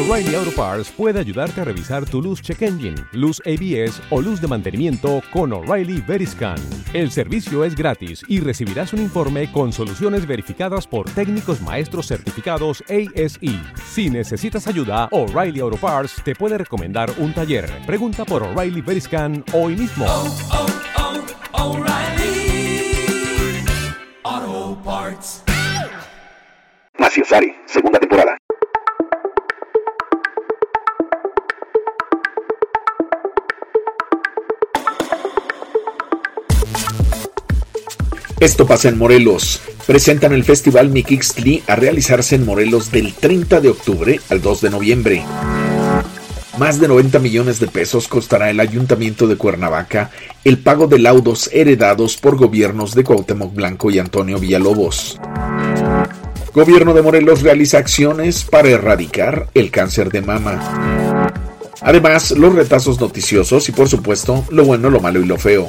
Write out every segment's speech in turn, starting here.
O'Reilly Auto Parts puede ayudarte a revisar tu luz check engine, luz ABS o luz de mantenimiento con O'Reilly Veriscan. El servicio es gratis y recibirás un informe con soluciones verificadas por técnicos maestros certificados ASE. Si necesitas ayuda, O'Reilly Auto Parts te puede recomendar un taller. Pregunta por O'Reilly Veriscan hoy mismo. O'Reilly Auto Parts. Maciosare, segunda temporada. Esto pasa en Morelos. Presentan el Festival Mixtli a realizarse en Morelos del 30 de octubre al 2 de noviembre. Más de 90 millones de pesos costará el Ayuntamiento de Cuernavaca el pago de laudos heredados por gobiernos de Cuauhtémoc Blanco y Antonio Villalobos. Gobierno de Morelos realiza acciones para erradicar el cáncer de mama. Además, los retazos noticiosos y, por supuesto, lo bueno, lo malo y lo feo.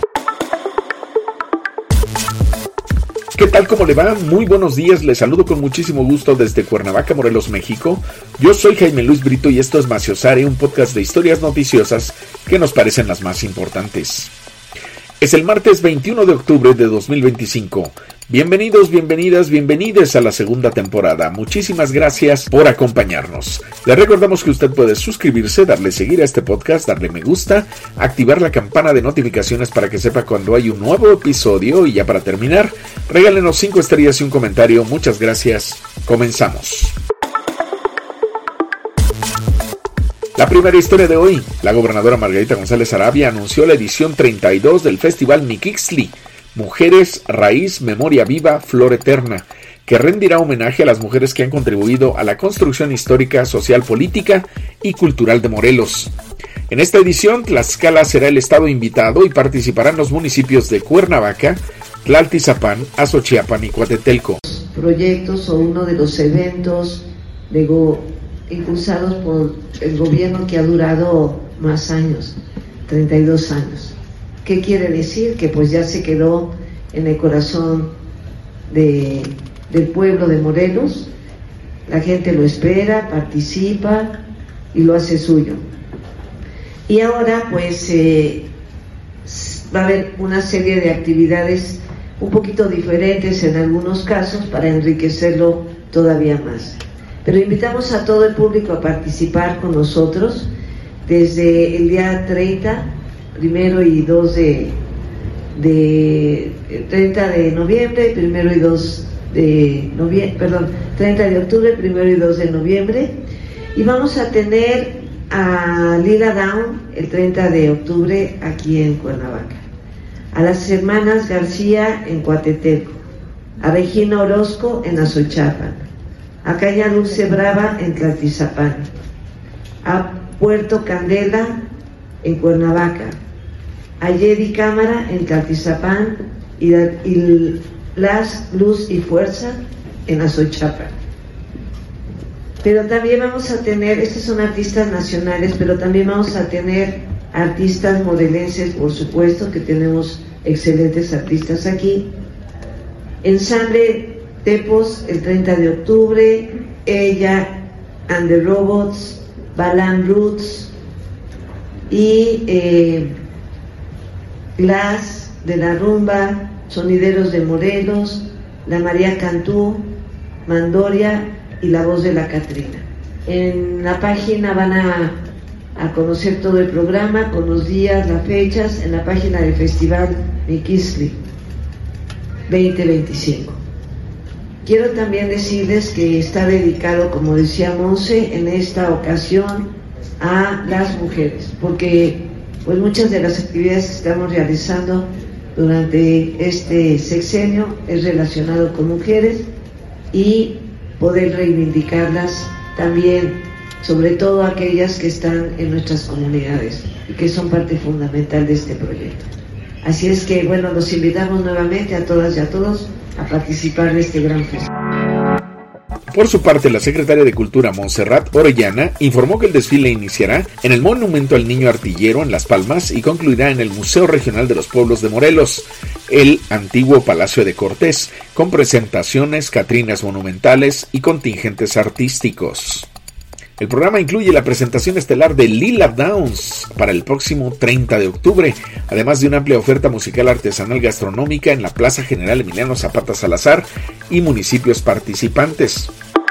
¿Qué tal? ¿Cómo le va? Muy buenos días, les saludo con muchísimo gusto desde Cuernavaca, Morelos, México. Yo soy Jaime Luis Brito y esto es Maciosare, un podcast de historias noticiosas que nos parecen las más importantes. Es el martes 21 de octubre de 2025. Bienvenidos, bienvenidas, bienvenides a la segunda temporada. Muchísimas gracias por acompañarnos. Le recordamos que usted puede suscribirse, darle seguir a este podcast, darle me gusta, activar la campana de notificaciones para que sepa cuando hay un nuevo episodio y ya para terminar, regálenos 5 estrellas y un comentario. Muchas gracias. Comenzamos. La primera historia de hoy. La gobernadora Margarita González Arabia anunció la edición 32 del Festival Mixtli, Mujeres, Raíz, Memoria Viva, Flor Eterna, que rendirá homenaje a las mujeres que han contribuido a la construcción histórica, social, política y cultural de Morelos. En esta edición, Tlaxcala será el estado invitado y participarán los municipios de Cuernavaca, Tlaltizapán, Azochiapan y Coatetelco. Proyectos o uno de los eventos impulsados por el gobierno que ha durado más años, 32 años. ¿Qué quiere decir? Que pues ya se quedó en el corazón del pueblo de Morelos, la gente lo espera, participa y lo hace suyo. Y ahora pues va a haber una serie de actividades un poquito diferentes en algunos casos para enriquecerlo todavía más. Pero invitamos a todo el público a participar con nosotros desde el día 30, primero y 2 de 30 de noviembre, primero y 2 de noviembre, perdón, 30 de octubre, primero y 2 de noviembre, y vamos a tener a Lila Down el 30 de octubre aquí en Cuernavaca, a las hermanas García en Coatetelco, a Regina Orozco en Azochiapan, a Caña Dulce Brava en Tlaltizapán, a Puerto Candela en Cuernavaca, a Yedi Cámara en Tlaltizapán y Las Luz y Fuerza en Azochiapan. Pero también vamos a tener, estos son artistas nacionales, pero también vamos a tener artistas morelenses, por supuesto, que tenemos excelentes artistas aquí. Ensamble Tepos el 30 de octubre, Ella and the Robots, Balan Roots y Glass de la Rumba, Sonideros de Morelos, La María Cantú, Mandoria y La Voz de la Catrina. En la página van a conocer todo el programa con los días, las fechas, en la página del Festival Mixtli 2025. Quiero también decirles que está dedicado, como decía Monse, en esta ocasión a las mujeres, porque pues muchas de las actividades que estamos realizando durante este sexenio es relacionado con mujeres y poder reivindicarlas también, sobre todo aquellas que están en nuestras comunidades y que son parte fundamental de este proyecto. Así es que, bueno, los invitamos nuevamente a todas y a todos a participar de este gran festival. Por su parte, la secretaria de Cultura, Montserrat Orellana, informó que el desfile iniciará en el Monumento al Niño Artillero en Las Palmas y concluirá en el Museo Regional de los Pueblos de Morelos, el antiguo Palacio de Cortés, con presentaciones, catrinas monumentales y contingentes artísticos. El programa incluye la presentación estelar de Lila Downs para el próximo 30 de octubre, además de una amplia oferta musical artesanal gastronómica en la Plaza General Emiliano Zapata Salazar y municipios participantes.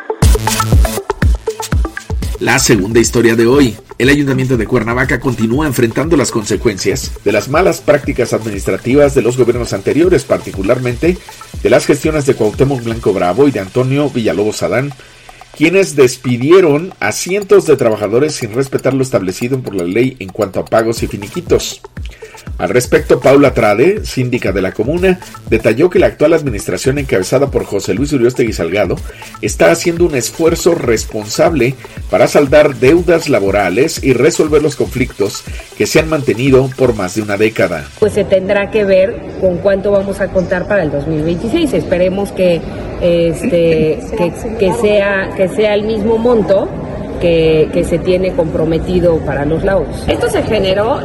La segunda historia de hoy. El Ayuntamiento de Cuernavaca continúa enfrentando las consecuencias de las malas prácticas administrativas de los gobiernos anteriores, particularmente de las gestiones de Cuauhtémoc Blanco Bravo y de Antonio Villalobos Adán, quienes despidieron a cientos de trabajadores sin respetar lo establecido por la ley en cuanto a pagos y finiquitos. Al respecto, Paula Trade, síndica de la comuna, detalló que la actual administración encabezada por José Luis Uriostegui Salgado está haciendo un esfuerzo responsable para saldar deudas laborales y resolver los conflictos que se han mantenido por más de una década. Pues se tendrá que ver con cuánto vamos a contar para el 2026. Esperemos que sea el mismo monto que se tiene comprometido para los laudos. Esto se generó,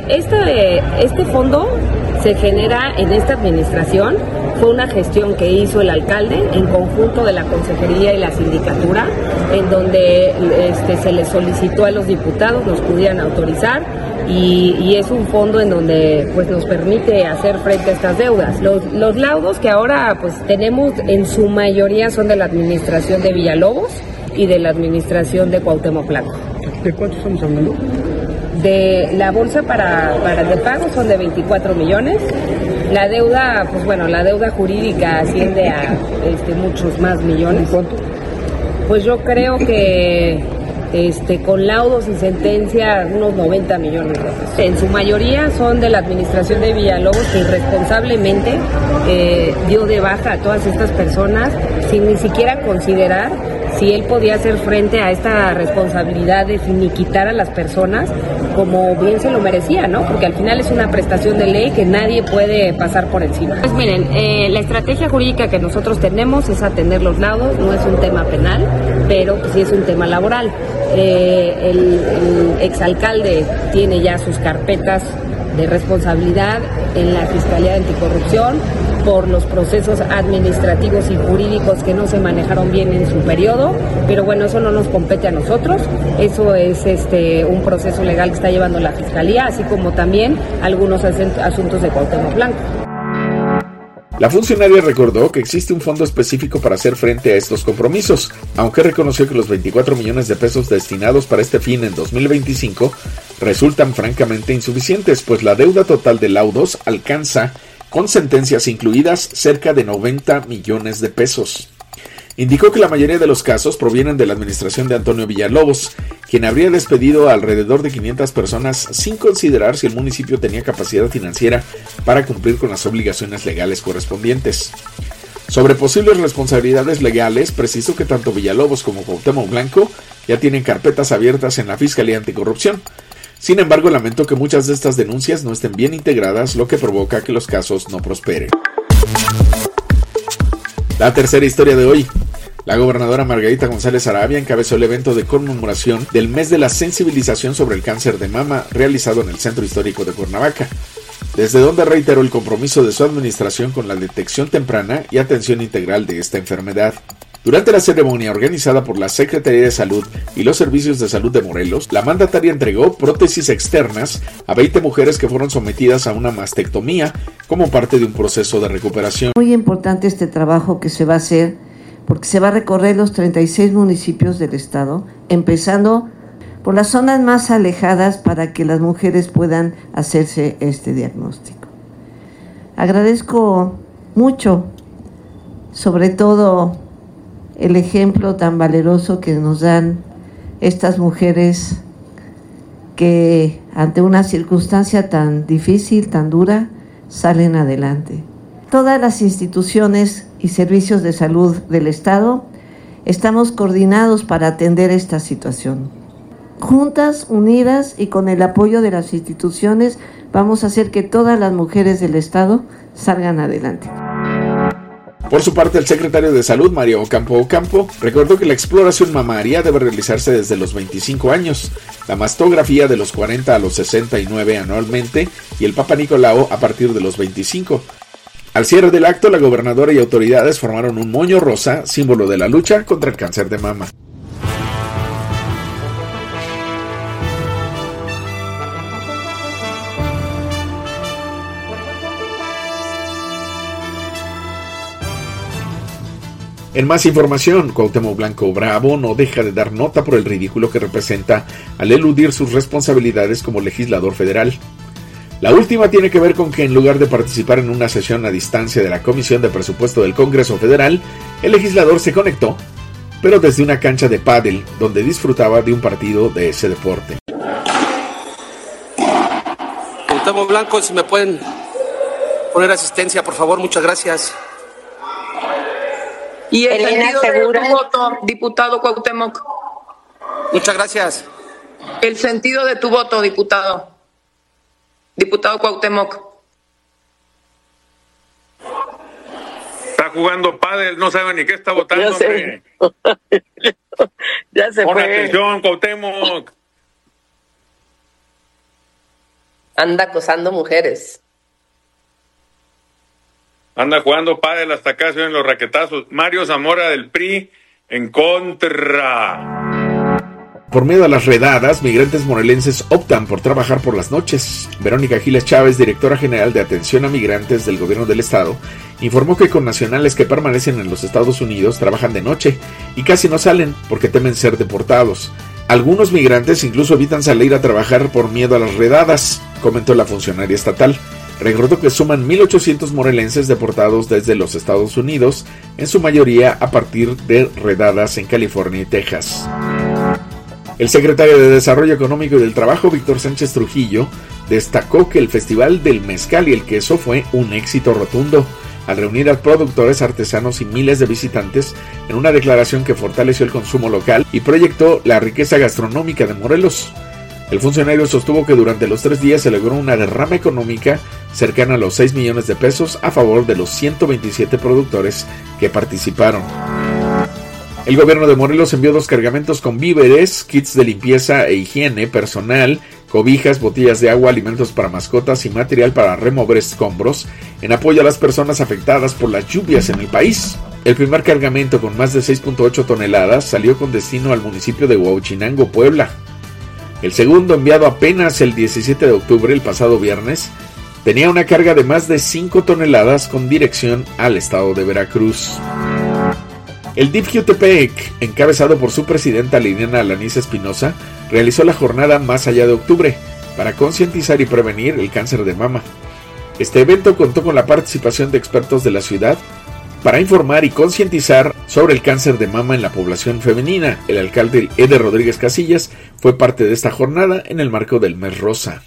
este fondo se genera en esta administración, fue una gestión que hizo el alcalde en conjunto de la consejería y la sindicatura, en donde se les solicitó a los diputados nos pudieran autorizar y es un fondo en donde pues nos permite hacer frente a estas deudas. Los laudos que ahora pues tenemos en su mayoría son de la administración de Villalobos y de la administración de Cuauhtémoc Blanco. ¿De cuánto estamos hablando? De la bolsa para de pago son de 24 millones. La deuda, pues bueno, la deuda jurídica asciende a muchos más millones. ¿Cuánto? Pues yo creo que con laudos y sentencias unos 90 millones de pesos. En su mayoría son de la administración de Villalobos, que irresponsablemente dio de baja a todas estas personas sin ni siquiera considerar si él podía hacer frente a esta responsabilidad de finiquitar a las personas como bien se lo merecía, ¿no? Porque al final es una prestación de ley que nadie puede pasar por encima. Pues miren, la estrategia jurídica que nosotros tenemos es atender los laudos, no es un tema penal, pero pues sí es un tema laboral. El exalcalde tiene ya sus carpetas de responsabilidad en la Fiscalía de Anticorrupción por los procesos administrativos y jurídicos que no se manejaron bien en su periodo, pero bueno, eso no nos compete a nosotros, eso es un proceso legal que está llevando la Fiscalía, así como también algunos asuntos de Cuauhtémoc Blanco. La funcionaria recordó que existe un fondo específico para hacer frente a estos compromisos, aunque reconoció que los 24 millones de pesos destinados para este fin en 2025 resultan francamente insuficientes, pues la deuda total de laudos alcanza, con sentencias incluidas, cerca de 90 millones de pesos. Indicó que la mayoría de los casos provienen de la administración de Antonio Villalobos, quien habría despedido a alrededor de 500 personas sin considerar si el municipio tenía capacidad financiera para cumplir con las obligaciones legales correspondientes. Sobre posibles responsabilidades legales, precisó que tanto Villalobos como Cuauhtémoc Blanco ya tienen carpetas abiertas en la Fiscalía Anticorrupción. Sin embargo, lamentó que muchas de estas denuncias no estén bien integradas, lo que provoca que los casos no prosperen. La tercera historia de hoy. La gobernadora Margarita González Arabia encabezó el evento de conmemoración del mes de la sensibilización sobre el cáncer de mama realizado en el Centro Histórico de Cuernavaca, desde donde reiteró el compromiso de su administración con la detección temprana y atención integral de esta enfermedad. Durante la ceremonia organizada por la Secretaría de Salud y los Servicios de Salud de Morelos, la mandataria entregó prótesis externas a 20 mujeres que fueron sometidas a una mastectomía como parte de un proceso de recuperación. Muy importante este trabajo que se va a hacer, porque se va a recorrer los 36 municipios del estado, empezando por las zonas más alejadas para que las mujeres puedan hacerse este diagnóstico. Agradezco mucho, sobre todo, el ejemplo tan valeroso que nos dan estas mujeres que ante una circunstancia tan difícil, tan dura, salen adelante. Todas las instituciones y servicios de salud del Estado estamos coordinados para atender esta situación. Juntas, unidas y con el apoyo de las instituciones, vamos a hacer que todas las mujeres del Estado salgan adelante. Por su parte, el secretario de Salud, Mario Ocampo, recordó que la exploración mamaria debe realizarse desde los 25 años, la mastografía de los 40 a los 69 anualmente y el Papa Nicolau a partir de los 25. Al cierre del acto, la gobernadora y autoridades formaron un moño rosa, símbolo de la lucha contra el cáncer de mama. En más información, Cuauhtémoc Blanco Bravo no deja de dar nota por el ridículo que representa al eludir sus responsabilidades como legislador federal. La última tiene que ver con que en lugar de participar en una sesión a distancia de la Comisión de Presupuesto del Congreso Federal, el legislador se conectó, pero desde una cancha de pádel, donde disfrutaba de un partido de ese deporte. Cuauhtémoc Blanco, si me pueden poner asistencia, por favor, muchas gracias. Y el sentido de tu voto, diputado Cuauhtémoc. Muchas gracias. El sentido de tu voto, diputado. Diputado Cuauhtémoc. Está jugando pádel, no sabe ni qué está votando, hombre. Ya se Pon fue. atención, Cuauhtémoc. Anda acosando mujeres. Anda jugando pádel hasta acá, se ven los raquetazos. Mario Zamora del PRI en contra. Por miedo a las redadas, migrantes morelenses optan por trabajar por las noches. Verónica Giles Chávez, directora general de Atención a Migrantes del Gobierno del Estado, informó que con nacionales que permanecen en los Estados Unidos trabajan de noche y casi no salen porque temen ser deportados. Algunos migrantes incluso evitan salir a trabajar por miedo a las redadas, comentó la funcionaria estatal. Recordó que suman 1,800 morelenses deportados desde los Estados Unidos, en su mayoría a partir de redadas en California y Texas. El secretario de Desarrollo Económico y del Trabajo, Víctor Sánchez Trujillo, destacó que el Festival del Mezcal y el Queso fue un éxito rotundo, al reunir a productores, artesanos y miles de visitantes en una declaración que fortaleció el consumo local y proyectó la riqueza gastronómica de Morelos. El funcionario sostuvo que durante los 3 días se logró una derrama económica cercana a los 6 millones de pesos a favor de los 127 productores que participaron. El gobierno de Morelos envió 2 cargamentos con víveres, kits de limpieza e higiene personal, cobijas, botellas de agua, alimentos para mascotas y material para remover escombros en apoyo a las personas afectadas por las lluvias en el país. El primer cargamento, con más de 6.8 toneladas, salió con destino al municipio de Huauchinango, Puebla. El segundo, enviado apenas el 17 de octubre, el pasado viernes, tenía una carga de más de 5 toneladas con dirección al estado de Veracruz. El DIF Jutepec, encabezado por su presidenta Liliana Alanís Espinosa, realizó la jornada Más Allá de Octubre para concientizar y prevenir el cáncer de mama. Este evento contó con la participación de expertos de la ciudad para informar y concientizar sobre el cáncer de mama en la población femenina. El alcalde Eder Rodríguez Casillas fue parte de esta jornada en el marco del Mes Rosa.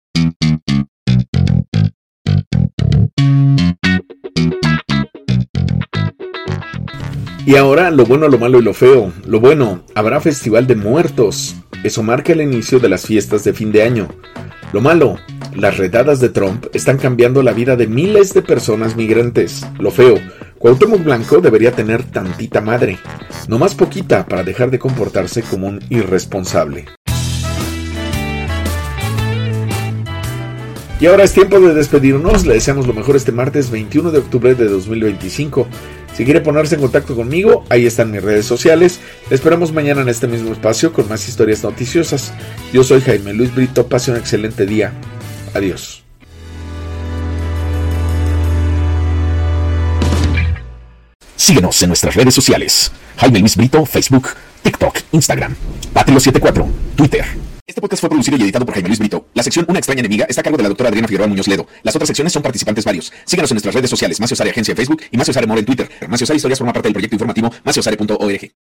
Y ahora, lo bueno, lo malo y lo feo. Lo bueno, habrá Festival de Muertos. Eso marca el inicio de las fiestas de fin de año. Lo malo, las redadas de Trump están cambiando la vida de miles de personas migrantes. Lo feo, Cuauhtémoc Blanco debería tener tantita madre, no más poquita, para dejar de comportarse como un irresponsable. Y ahora es tiempo de despedirnos. Le deseamos lo mejor este martes 21 de octubre de 2025. Si quiere ponerse en contacto conmigo, ahí están mis redes sociales. Le esperamos mañana en este mismo espacio con más historias noticiosas. Yo soy Jaime Luis Brito. Pase un excelente día. Adiós. Síguenos en nuestras redes sociales. Jaime Luis Brito, Facebook, TikTok, Instagram. Patrio74, Twitter. Este podcast fue producido y editado por Jaime Luis Brito. La sección Una extraña enemiga está a cargo de la doctora Adriana Figueroa Muñoz Ledo. Las otras secciones son participantes varios. Síganos en nuestras redes sociales. Macio Sare Agencia en Facebook y Macio Sare More en Twitter. Macio Sare Historias forma parte del proyecto informativo maciosare.org.